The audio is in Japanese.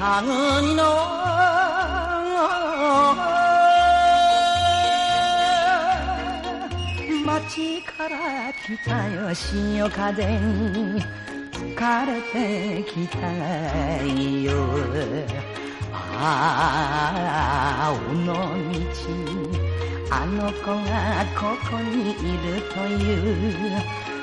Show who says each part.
Speaker 1: 상은이 너 마치 가라 기타여 시녀 가댕 가르테 기타요 오노미치あの子がここにいるという